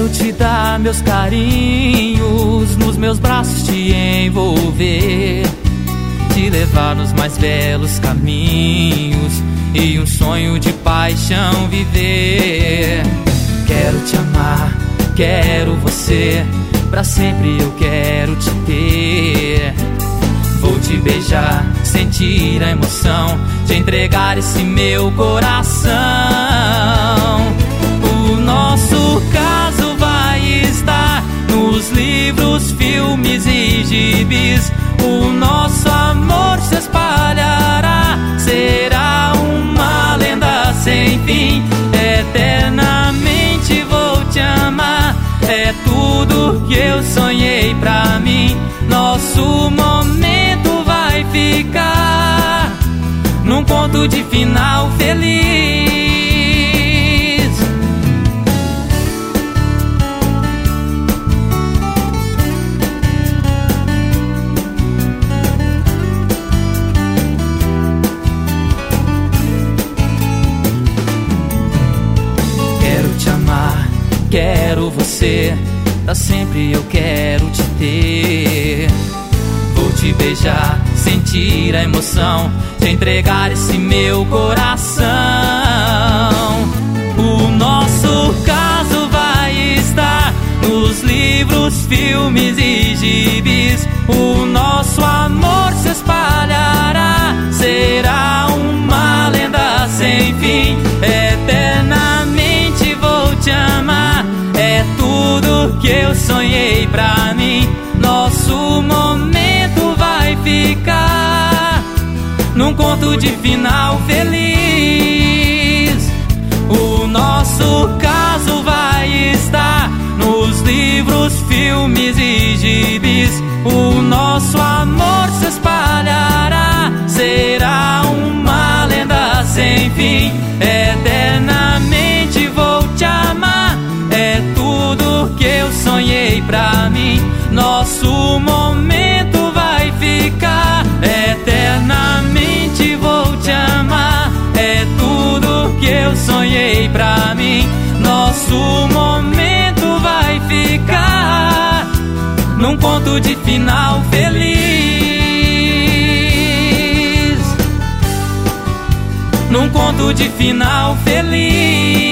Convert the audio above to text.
Quero te dar meus carinhos, nos meus braços te envolver, te levar nos mais belos caminhos e um sonho de paixão viver. Quero te amar, quero você, pra sempre eu quero te ter. Vou te beijar, sentir a emoção de entregar esse meu coração. O nosso caso vai estar nos livros, filmes e gibis. O nosso amor se espalhará, será uma lenda sem fim. Eternamente vou te amar, é tudo que eu sonhei pra mim. Nosso momento vai ficar num conto de final feliz. Quero te amar, quero você, pra sempre eu quero te ter. Vou te beijar, sentir a emoção de entregar esse meu coração. O nosso caso vai estar nos livros, filmes e gibis. O nosso amor se espalhará, será uma lenda sem fim. Eternamente vou te amar, é tudo que eu sonhei pra mim. Nosso momento vai ficar num conto de final feliz. O nosso caso vai estar nos livros, filmes e gibis. O nosso amor se espalhará, será uma lenda sem fim. Eternamente vou te amar, é tudo que eu sonhei pra mim. Nosso momento vai ficar, eternamente vou te amar, é tudo que eu sonhei pra mim. Nosso momento vai ficar num conto de final feliz, num conto de final feliz.